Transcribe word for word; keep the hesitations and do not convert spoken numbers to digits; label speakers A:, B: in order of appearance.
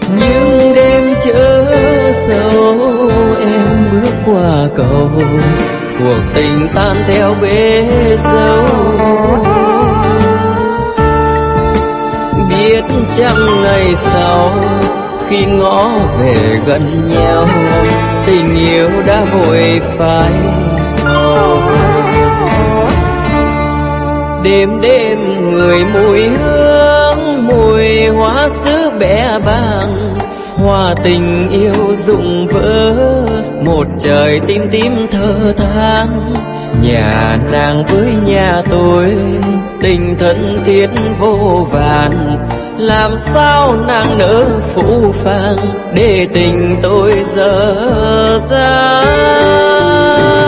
A: những đêm chớ sâu em bước qua cầu, cuộc tình tan theo bể dâu. Biết chăng ngày sau khi ngõ về gần nhau, tình yêu đã vội phai màu. Đêm đêm người mùi hương, mùi hoa sứ bẽ bàng, hoa tình yêu rụng vỡ, một trời tim tím thơ than. Nhà nàng với nhà tôi tình thân thiết vô vàn, làm sao nàng nỡ phũ phàng để tình tôi dở dang.